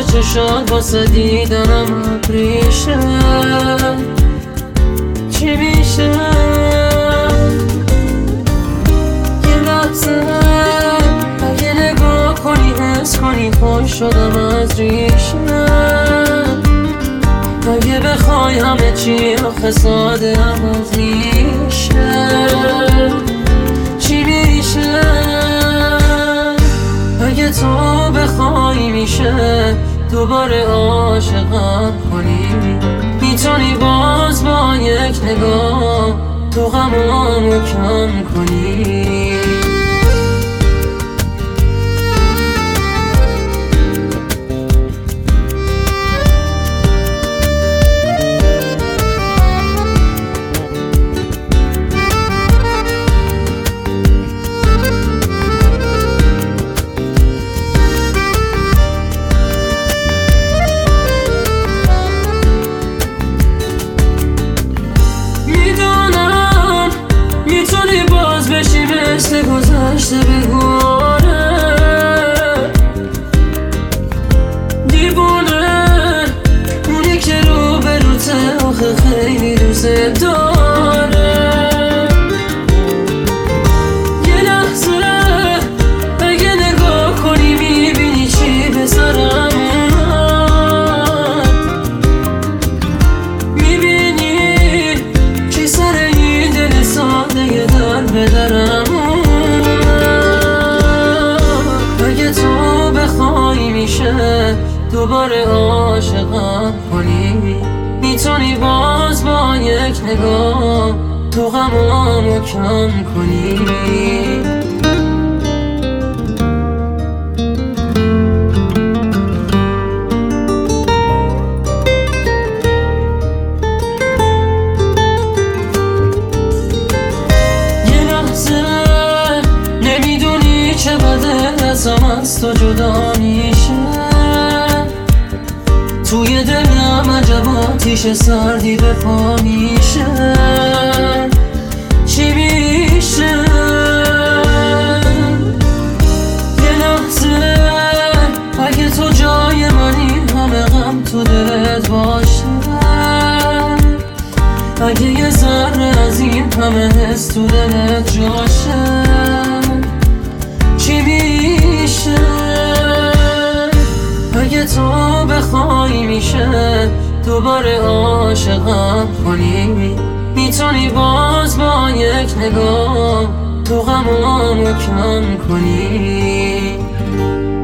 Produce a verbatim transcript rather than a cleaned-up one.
چشات واسه دیدنم ابریشه. چی میشه یه لحظه اگه نگاه کنی حس کنی خون شدم از ریشه. اگه بخوای همه چی آخه ساده عوض میشه. چی میشه اگه تو بخوای میشه دوباره عاشقم کنی. میتونی باز با یک نگاه تو غمامو کم کنی. مثل گذشته بگونه دیوونه اونی که رو به روته آخه خیلی دوست داره. یه لحظه اگه نگاه کنی میبینی چی به سرم اومد. میبینی چی سر این دل ساده در به درم. دوباره عاشقم کنی. میتونی باز با یک نگاه تو غمامو کم کنی. یه لحظه نمیدونی چه بده ازم از تو جدا میشه. توی دلم عجب آتیش سردی به پا میشه. چی میشه یه لحظه اگه تو جای منی همه غم تو دلت باشه. اگه یه ذره از این همه حس تو دلت جاشه. چی میشه اگه تو بخوای میشه دوباره عاشقم کنی. میتونی باز با یک نگاه تو غمامو کم کنی.